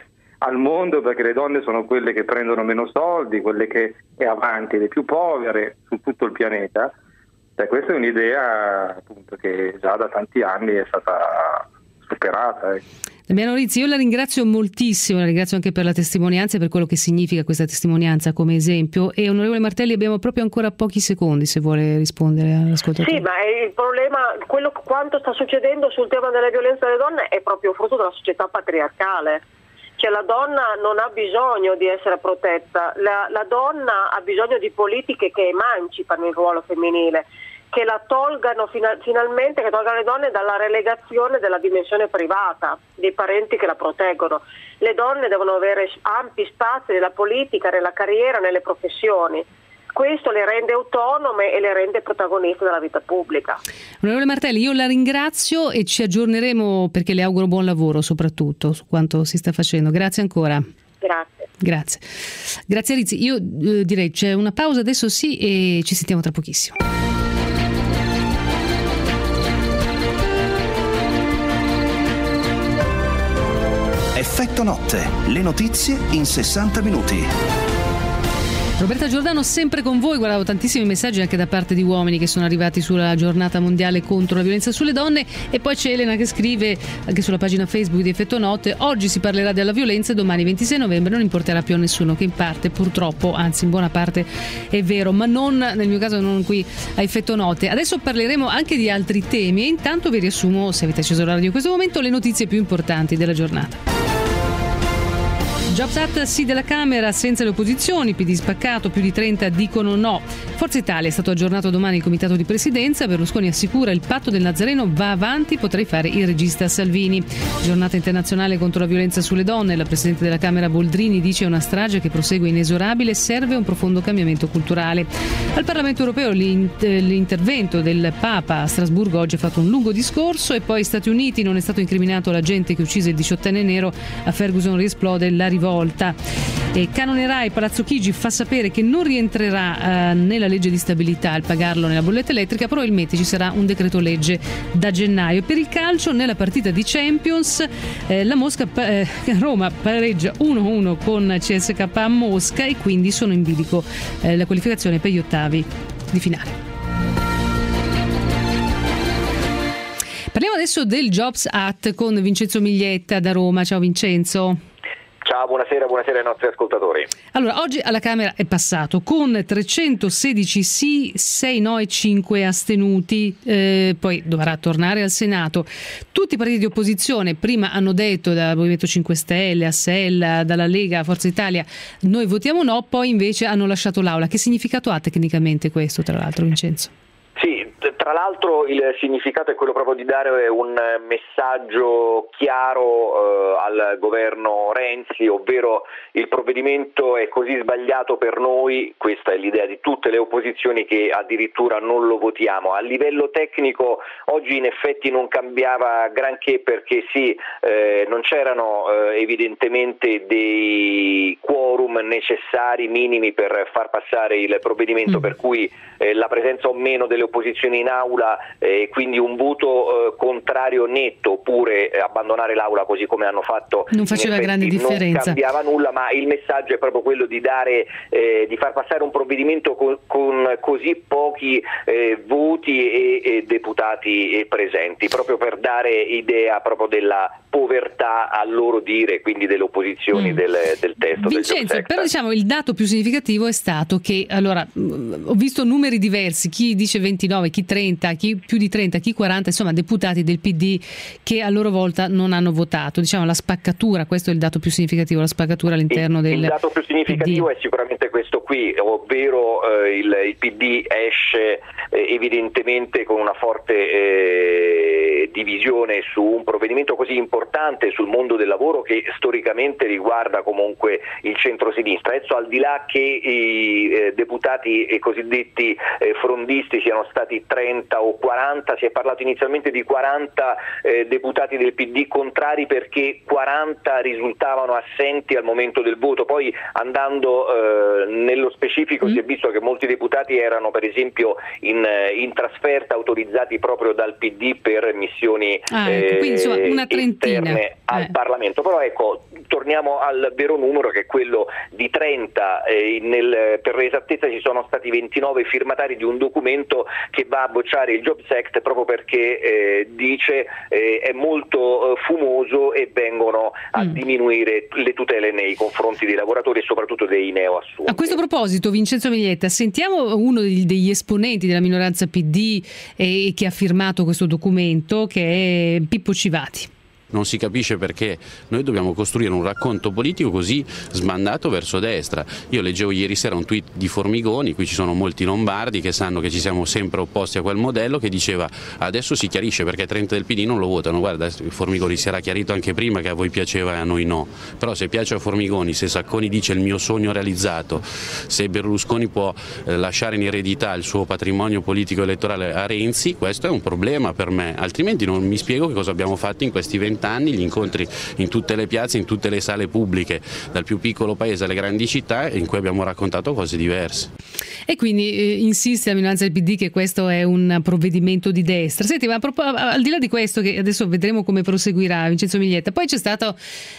K: al mondo, perché le donne sono quelle che prendono meno soldi, quelle che è avanti, le più povere su tutto il pianeta. Cioè, questa è un'idea appunto che già da tanti anni è stata superata. Eh.
C: Damiano Rizzi, io la ringrazio moltissimo, la ringrazio anche per la testimonianza e per quello che significa questa testimonianza come esempio. E onorevole Martelli, abbiamo proprio ancora pochi secondi se vuole rispondere all'ascoltatore.
L: Sì, ma il problema, quello quanto sta succedendo sul tema della violenza delle donne è proprio frutto della società patriarcale. Cioè, la donna non ha bisogno di essere protetta, la, la donna ha bisogno di politiche che emancipano il ruolo femminile, che la tolgano fina, finalmente, che tolgano le donne dalla relegazione della dimensione privata, dei parenti che la proteggono. Le donne devono avere ampi spazi nella politica, nella carriera, nelle professioni. Questo le rende autonome e le rende protagoniste della vita pubblica.
C: Onorevole Martelli, io la ringrazio e ci aggiorneremo, perché le auguro buon lavoro soprattutto su quanto si sta facendo. Grazie ancora.
L: Grazie.
C: Grazie. Grazie Rizzi. Io eh, direi c'è una pausa adesso sì e ci sentiamo tra pochissimo.
A: Effetto notte, le notizie in sessanta minuti.
C: Roberta Giordano sempre con voi. Guardavo tantissimi messaggi anche da parte di uomini che sono arrivati sulla giornata mondiale contro la violenza sulle donne, e poi c'è Elena che scrive anche sulla pagina Facebook di Effetto Notte: oggi si parlerà della violenza e domani ventisei novembre non importerà più a nessuno, che in parte purtroppo, anzi in buona parte è vero, ma non nel mio caso, non qui a Effetto Notte. Adesso parleremo anche di altri temi e intanto vi riassumo, se avete acceso la radio in questo momento, le notizie più importanti della giornata. Jobs Act sì della Camera senza le opposizioni, P D spaccato, più di trenta dicono no. Forza Italia è stato aggiornato domani il comitato di presidenza, Berlusconi assicura il patto del Nazareno va avanti, potrei fare il regista Salvini. Giornata internazionale contro la violenza sulle donne, la Presidente della Camera Boldrini dice è una strage che prosegue inesorabile, serve un profondo cambiamento culturale. Al Parlamento Europeo l'intervento del Papa a Strasburgo oggi ha fatto un lungo discorso, e poi Stati Uniti, non è stato incriminato l'agente che uccise il diciottenne nero, a Ferguson riesplode la rivolta. E Canone Rai, Palazzo Chigi fa sapere che non rientrerà eh, nella legge di stabilità il pagarlo nella bolletta elettrica, probabilmente ci sarà un decreto legge da gennaio. Per il calcio, nella partita di Champions, eh, la Mosca, eh, Roma pareggia uno a uno con C S K a Mosca e quindi sono in bilico eh, la qualificazione per gli ottavi di finale. Parliamo adesso del Jobs Act con Vincenzo Miglietta da Roma. Ciao Vincenzo.
M: Ciao, buonasera, buonasera ai nostri ascoltatori.
C: Allora, oggi alla Camera è passato con trecentosedici sì, sei no e cinque astenuti, eh, poi dovrà tornare al Senato. Tutti i partiti di opposizione prima hanno detto, dal Movimento cinque Stelle a S E L, dalla Lega, Forza Italia, noi votiamo no, poi invece hanno lasciato l'Aula. Che significato ha tecnicamente questo, tra l'altro, Vincenzo?
M: Sì, tra l'altro il significato è quello proprio di dare un messaggio chiaro eh, al governo Renzi, ovvero il provvedimento è così sbagliato per noi, questa è l'idea di tutte le opposizioni, che addirittura non lo votiamo. A livello tecnico oggi in effetti non cambiava granché, perché sì, eh, non c'erano eh, evidentemente dei quorum necessari minimi per far passare il provvedimento, mm. per cui eh, la presenza o meno delle opposizioni in aula, eh, quindi un voto eh, contrario netto, oppure eh, abbandonare l'aula così come hanno fatto,
C: non faceva
M: effetti,
C: grande differenza,
M: non cambiava nulla, ma il messaggio è proprio quello di dare eh, di far passare un provvedimento con, con così pochi eh, voti e, e deputati eh, presenti, proprio per dare idea proprio della povertà, a loro dire, quindi delle opposizioni mm. del, del testo.
C: Vincenzo,
M: del
C: però diciamo il dato più significativo è stato che, allora, ho visto numeri diversi, chi dice ventinove, chi trenta, chi più di trenta, chi quaranta, insomma deputati del P D che a loro volta non hanno votato. Diciamo la spaccatura, questo è il dato più significativo, la spaccatura all'interno
M: il,
C: del
M: il dato più significativo
C: P D.
M: È sicuramente questo qui, ovvero eh, il, il P D esce eh, evidentemente con una forte eh, divisione su un provvedimento così importante sul mondo del lavoro, che storicamente riguarda comunque il centro-sinistra. Adesso, al di là che i eh, deputati e cosiddetti eh, frondisti siano stati trenta o quaranta, si è parlato inizialmente di quaranta eh, deputati del P D contrari, perché quaranta risultavano assenti al momento del voto. Poi, andando eh, nello specifico, mm. si è visto che molti deputati erano per esempio in, in trasferta, autorizzati proprio dal P D per missioni
C: ah, ecco. Quindi, insomma, una trentina
M: al
C: eh.
M: Parlamento. Però ecco, torniamo al vero numero, che è quello di trenta. Eh, nel, per esattezza ci sono stati ventinove firmatari di un documento che va a bocciare il Jobs Act, proprio perché eh, dice eh, è molto eh, fumoso e vengono a mm. diminuire le tutele nei confronti dei lavoratori e soprattutto dei neoassunti.
C: A questo proposito, Vincenzo Miglietta, sentiamo uno degli, degli esponenti della minoranza P D eh, che ha firmato questo documento, che è Pippo Civati.
N: Non si capisce perché noi dobbiamo costruire un racconto politico così smandato verso destra. Io leggevo ieri sera un tweet di Formigoni, qui ci sono molti lombardi che sanno che ci siamo sempre opposti a quel modello, che diceva adesso si chiarisce perché trenta del P D non lo votano. Guarda, Formigoni si era chiarito anche prima che a voi piaceva e a noi no, però se piace a Formigoni, se Sacconi dice il mio sogno realizzato, se Berlusconi può eh, lasciare in eredità il suo patrimonio politico elettorale a Renzi, questo è un problema per me, altrimenti non mi spiego che cosa abbiamo fatto in questi venti vent'anni, gli incontri in tutte le piazze, in tutte le sale pubbliche, dal più piccolo paese alle grandi città, in cui abbiamo raccontato cose diverse.
C: E quindi eh, insiste la minoranza del P D che questo è un provvedimento di destra. Senti, ma al di là di questo, che adesso vedremo come proseguirà Vincenzo Miglietta, poi c'è stato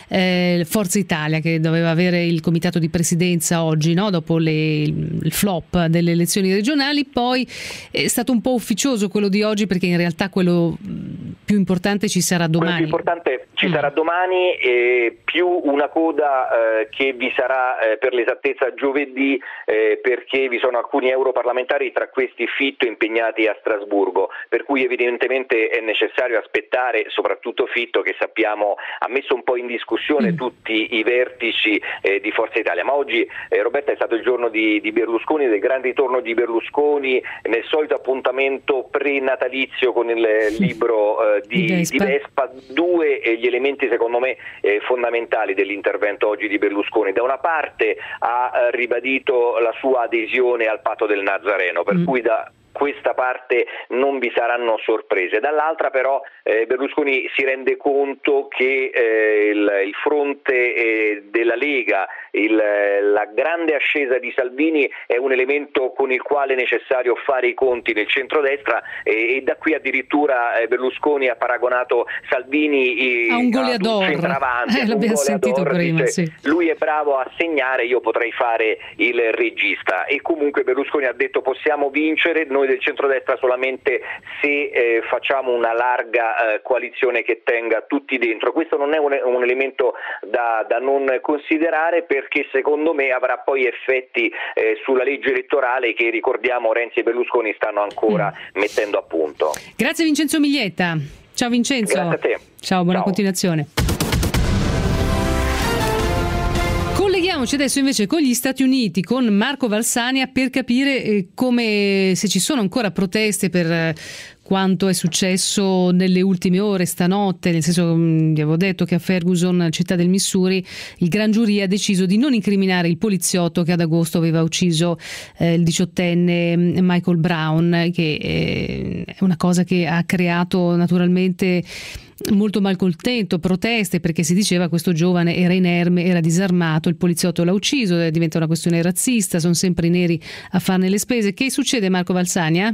C: eh, Forza Italia che doveva avere il comitato di presidenza oggi, no? Dopo le, il flop delle elezioni regionali, poi è stato un po' ufficioso quello di oggi, perché in realtà quello più importante ci sarà domani.
M: Quello più importante ci mm. sarà domani, e più una coda eh, che vi sarà eh, per l'esattezza giovedì, eh, perché vi sono alcuni europarlamentari, tra questi Fitto, impegnati a Strasburgo, per cui evidentemente è necessario aspettare, soprattutto Fitto, che sappiamo ha messo un po' in discussione mm. tutti i vertici eh, di Forza Italia. Ma oggi, eh, Roberta, è stato il giorno di, di Berlusconi, del grande ritorno di Berlusconi, nel solito appuntamento pre-natalizio con il libro eh, di, di, Vespa. di Vespa. Due eh, gli elementi secondo me eh, fondamentali dell'intervento oggi di Berlusconi. Da una parte ha eh, ribadito la sua adesione al patto del Nazareno, per mm. cui da questa parte non vi saranno sorprese. Dall'altra però eh, Berlusconi si rende conto che eh, il, il fronte eh, della Lega, il, la grande ascesa di Salvini è un elemento con il quale è necessario fare i conti nel centrodestra, eh, e da qui addirittura eh, Berlusconi ha paragonato Salvini eh,
C: a un goleador,
M: centravanti,
C: eh, l'abbiamo sentito prima,
M: dice,
C: sì.
M: Lui è bravo a segnare, io potrei fare il regista. E comunque Berlusconi ha detto: possiamo vincere noi del centrodestra solamente se eh, facciamo una larga eh, coalizione che tenga tutti dentro. Questo non è un, un elemento da, da non considerare, perché secondo me avrà poi effetti eh, sulla legge elettorale che, ricordiamo, Renzi e Berlusconi stanno ancora mm. mettendo a punto.
C: Grazie Vincenzo Miglietta. Ciao Vincenzo.
M: Grazie a te.
C: Ciao, buona
M: Ciao.
C: continuazione. Colleghiamoci adesso invece con gli Stati Uniti, con Marco Valsania, per capire eh, come, se ci sono ancora proteste per eh, quanto è successo nelle ultime ore, stanotte, nel senso, mh, vi avevo detto che a Ferguson, città del Missouri, il gran giurì ha deciso di non incriminare il poliziotto che ad agosto aveva ucciso eh, il diciottenne Michael Brown, che eh, è una cosa che ha creato naturalmente molto malcontento, proteste, perché si diceva questo giovane era inerme, era disarmato, il poliziotto l'ha ucciso, diventa una questione razzista, sono sempre i neri a farne le spese. Che succede, Marco Valsania?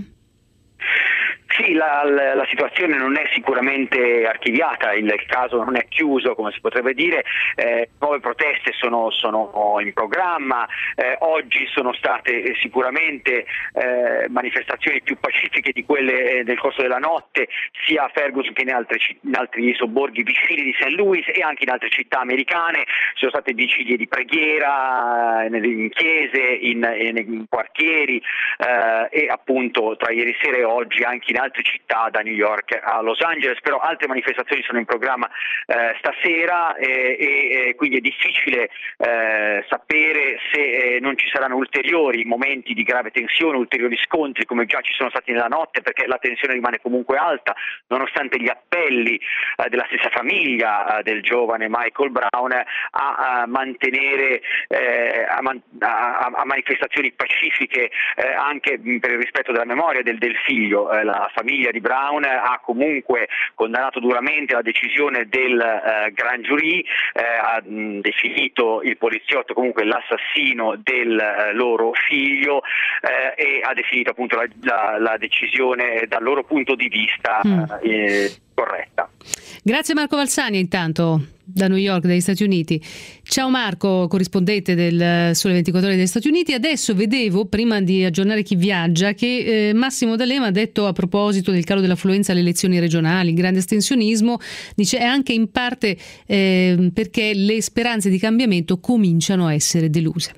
O: Sì, la, la, la situazione non è sicuramente archiviata, il caso non è chiuso, come si potrebbe dire, eh, nuove proteste sono, sono in programma, eh, oggi sono state sicuramente eh, manifestazioni più pacifiche di quelle del corso della notte, sia a Ferguson che in altri, in altri sobborghi vicini di Saint Louis e anche in altre città americane. Ci sono state vigilie di preghiera in chiese, in, in, in quartieri eh, e appunto tra ieri sera e oggi anche in altre città, da New York a Los Angeles. Però altre manifestazioni sono in programma eh, stasera e, e, e quindi è difficile eh, sapere se eh, non ci saranno ulteriori momenti di grave tensione, ulteriori scontri come già ci sono stati nella notte, perché la tensione rimane comunque alta nonostante gli appelli eh, della stessa famiglia eh, del giovane Michael Brown a, a mantenere eh, a, man- a, a manifestazioni pacifiche eh, anche per il rispetto della memoria del, del figlio. Eh, la famiglia di Brown ha comunque condannato duramente la decisione del eh, gran giurì, eh, ha mh, definito il poliziotto comunque l'assassino del eh, loro figlio eh, e ha definito appunto la, la, la decisione dal loro punto di vista mm. eh, corretta.
C: Grazie Marco Valsania intanto da New York, dagli Stati Uniti. Ciao Marco, corrispondente del Sole ventiquattro Ore degli Stati Uniti. Adesso vedevo, prima di aggiornare chi viaggia, che eh, Massimo D'Alema ha detto a proposito del calo dell'affluenza alle elezioni regionali, il grande astensionismo, dice è anche in parte eh, perché le speranze di cambiamento cominciano a essere deluse.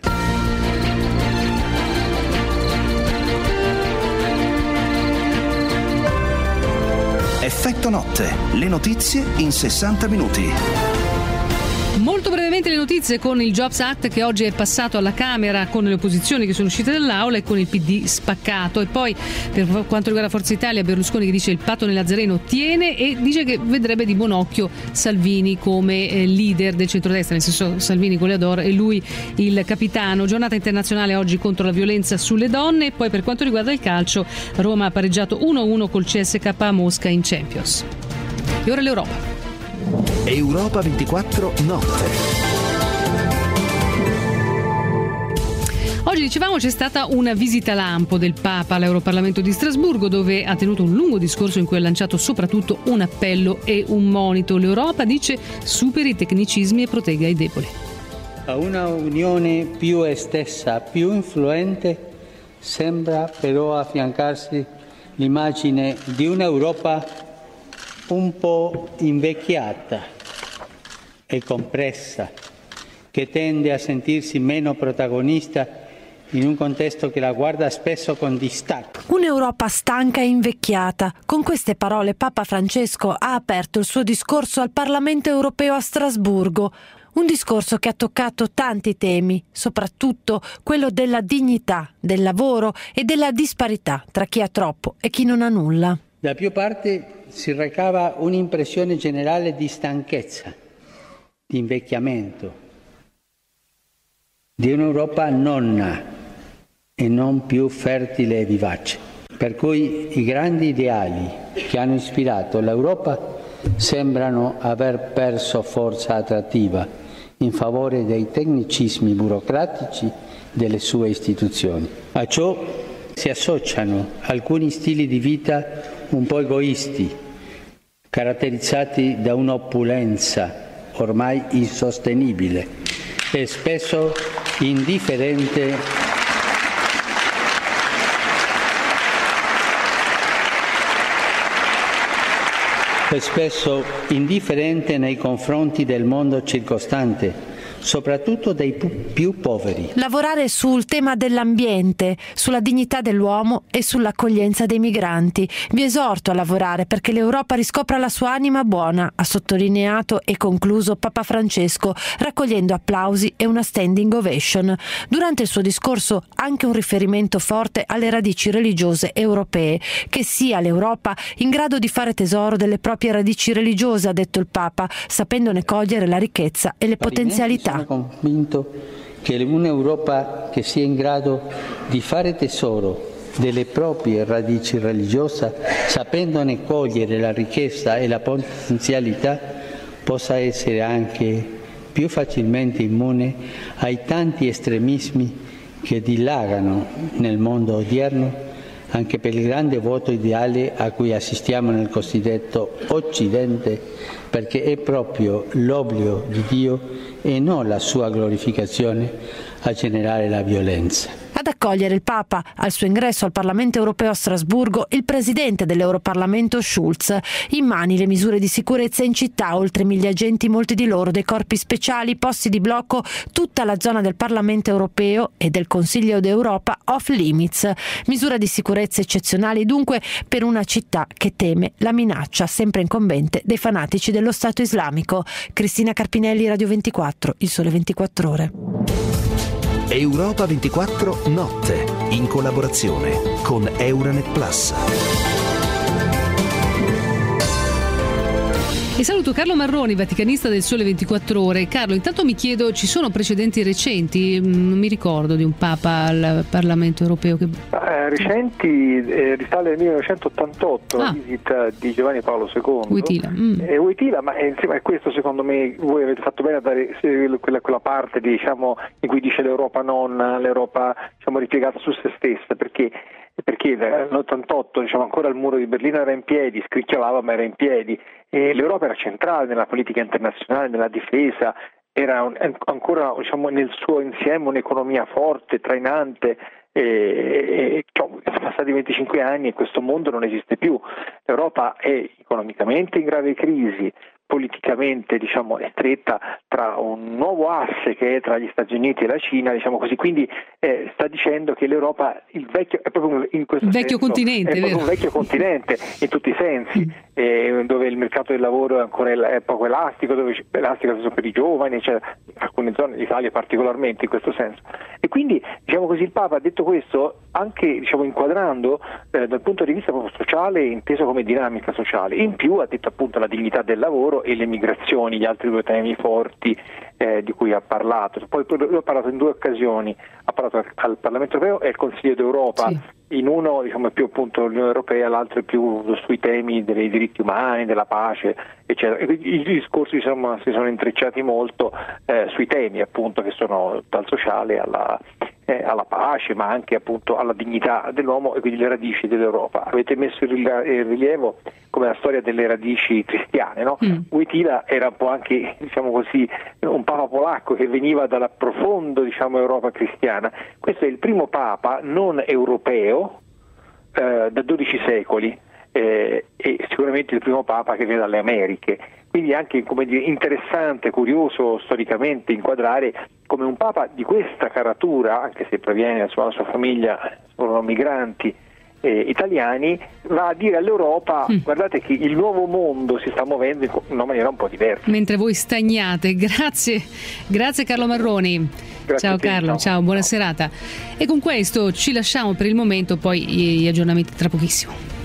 A: Effetto notte, le notizie in sessanta minuti.
C: Molto brevemente le notizie con il Jobs Act che oggi è passato alla Camera con le opposizioni che sono uscite dall'aula e con il P D spaccato. E poi per quanto riguarda Forza Italia, Berlusconi che dice il patto nel Nazareno tiene e dice che vedrebbe di buon occhio Salvini come eh, leader del centrodestra, nel senso Salvini goleador e lui il capitano. Giornata internazionale oggi contro la violenza sulle donne. E poi per quanto riguarda il calcio, Roma ha pareggiato uno a uno col C S K A Mosca in Champions. E ora l'Europa.
A: Europa ventiquattro Notte.
C: Oggi dicevamo c'è stata una visita lampo del Papa all'Europarlamento di Strasburgo, dove ha tenuto un lungo discorso in cui ha lanciato soprattutto un appello e un monito. L'Europa, dice, superi i tecnicismi e protegga i deboli.
D: A una unione più estesa, più influente, sembra però affiancarsi l'immagine di un'Europa un po' invecchiata e compressa, che tende a sentirsi meno protagonista in un contesto che la guarda spesso con distacco.
P: Un'Europa stanca e invecchiata. Con queste parole Papa Francesco ha aperto il suo discorso al Parlamento europeo a Strasburgo. Un discorso che ha toccato tanti temi, soprattutto quello della dignità, del lavoro e della disparità tra chi ha troppo e chi non ha nulla.
D: Da più parti si recava un'impressione generale di stanchezza, di invecchiamento, di un'Europa nonna e non più fertile e vivace. Per cui i grandi ideali che hanno ispirato l'Europa sembrano aver perso forza attrattiva in favore dei tecnicismi burocratici delle sue istituzioni. A ciò si associano alcuni stili di vita un po' egoisti, caratterizzati da un'opulenza ormai insostenibile e spesso indifferente e spesso indifferente nei confronti del mondo circostante, soprattutto dei più poveri.
P: Lavorare sul tema dell'ambiente, sulla dignità dell'uomo e sull'accoglienza dei migranti. Vi esorto a lavorare perché l'Europa riscopra la sua anima buona, ha sottolineato e concluso Papa Francesco, raccogliendo applausi e una standing ovation. Durante il suo discorso anche un riferimento forte alle radici religiose europee, che sia l'Europa in grado di fare tesoro delle proprie radici religiose, ha detto il Papa, sapendone cogliere la ricchezza e le potenzialità.
D: Sono convinto che un'Europa che sia in grado di fare tesoro delle proprie radici religiose, sapendone cogliere la ricchezza e la potenzialità, possa essere anche più facilmente immune ai tanti estremismi che dilagano nel mondo odierno, anche per il grande vuoto ideale a cui assistiamo nel cosiddetto Occidente, perché è proprio l'obbligo di Dio e non la sua glorificazione a generare la violenza.
P: Ad accogliere il Papa al suo ingresso al Parlamento europeo a Strasburgo il presidente dell'Europarlamento Schulz. In mani le misure di sicurezza in città, oltre mille agenti, molti di loro dei corpi speciali, posti di blocco tutta la zona del Parlamento europeo e del Consiglio d'Europa off limits. Misure di sicurezza eccezionali dunque per una città che teme la minaccia sempre incombente dei fanatici dello Stato islamico. Cristina Carpinelli, Radio ventiquattro, Il Sole ventiquattro Ore.
A: Europa ventiquattro Notte, in collaborazione con Euranet Plus.
C: E saluto Carlo Marroni, vaticanista del Sole ventiquattro Ore. Carlo, intanto mi chiedo, ci sono precedenti recenti? Non mi ricordo di un Papa al Parlamento europeo che...
K: Eh, recenti, eh, risale al millenovecentottantotto, ah. la visita di Giovanni Paolo secondo.
C: Wojtyla. Mm.
K: Eh, Wojtyla, ma eh, insieme a questo secondo me voi avete fatto bene a dare quella, quella parte diciamo, in cui dice l'Europa nonna, l'Europa diciamo, ripiegata su se stessa, perché perché nell'ottantotto diciamo, ancora il muro di Berlino era in piedi, scricchiolava ma era in piedi, e l'Europa era centrale nella politica internazionale, nella difesa, era un, ancora diciamo, nel suo insieme un'economia forte, trainante, e, e sono passati venticinque anni e questo mondo non esiste più. L'Europa è economicamente in grave crisi, politicamente diciamo è stretta tra un nuovo asse che è tra gli Stati Uniti e la Cina, diciamo così, quindi eh, sta dicendo che l'Europa il vecchio è proprio in questo
C: il vecchio
K: senso,
C: continente,
K: è proprio un vecchio continente in tutti i sensi, mm. eh, dove il mercato del lavoro è ancora è poco elastico, dove è elastico per i giovani, cioè, in alcune zone l'Italia particolarmente in questo senso. E quindi diciamo così il Papa ha detto questo anche diciamo inquadrando eh, dal punto di vista proprio sociale, inteso come dinamica sociale. In più ha detto appunto la dignità del lavoro e le migrazioni, gli altri due temi forti eh, di cui ha parlato. Poi lui ha parlato in due occasioni, ha parlato al Parlamento europeo e al Consiglio d'Europa, sì. in uno diciamo è più appunto l'Unione Europea, l'altro è più sui temi dei diritti umani, della pace, eccetera. E i discorsi insomma, si sono intrecciati molto eh, sui temi appunto che sono dal sociale alla, eh, alla pace, ma anche appunto alla dignità dell'uomo e quindi le radici dell'Europa. Avete messo in rilievo come la storia delle radici cristiane, no? Mm. Wojtyla era un po' anche, diciamo così, un papa polacco che veniva dalla profonda, diciamo, Europa cristiana. Questo è il primo papa non europeo eh, da dodici secoli eh, e sicuramente il primo papa che viene dalle Americhe. Quindi è anche, come dire, interessante, curioso storicamente inquadrare come un papa di questa caratura, anche se proviene dalla sua, sua famiglia, sono migranti Eh, italiani, va a dire all'Europa mm. guardate che il nuovo mondo si sta muovendo in una maniera un po' diversa.
C: Mentre voi stagnate. Grazie, grazie Carlo Marroni. Grazie, ciao Carlo, ciao. ciao, buona ciao. serata. E con questo ci lasciamo per il momento, poi gli aggiornamenti tra pochissimo.